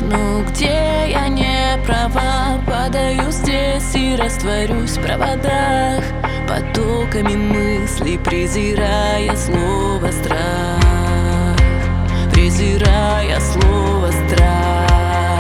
Ну где я не права, падаю здесь и растворюсь в проводах, потоками мыслей, презирая слово страх, презирая слово страх.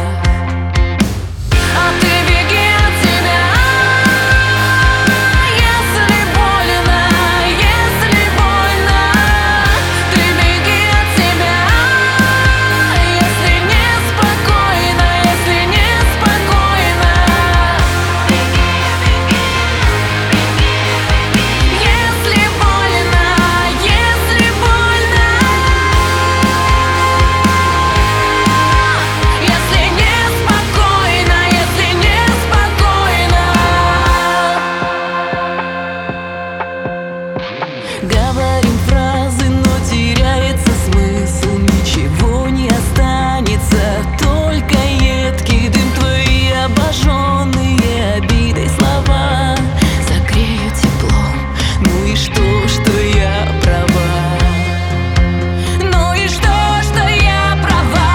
Говорим фразы, но теряется смысл, ничего не останется, только едкий дым. Твои обожженные обидой слова согреют теплом. Ну и что я права? Ну и что я права?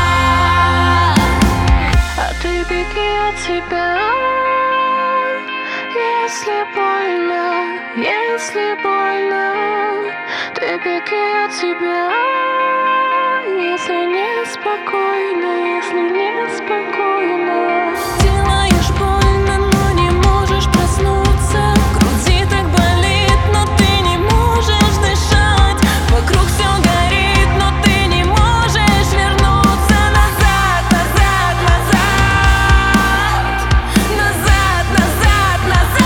А ты беги от себя, если больно, если больно. Ты беги от себя, если неспокойно, если неспокойно. Делаешь больно, но не можешь проснуться. В груди так болит, но ты не можешь дышать. Вокруг все горит, но ты не можешь вернуться назад, назад, назад, назад, назад, назад.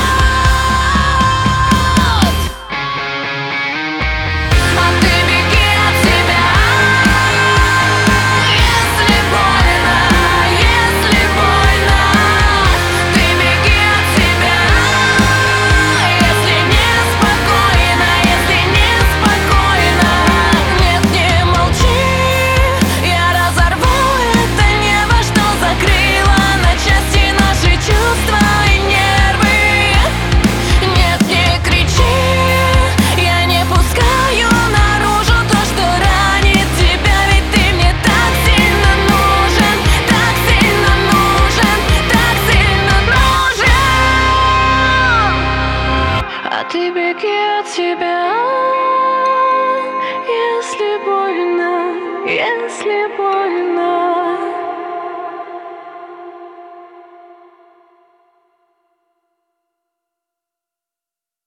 Ты беги от себя, если больно.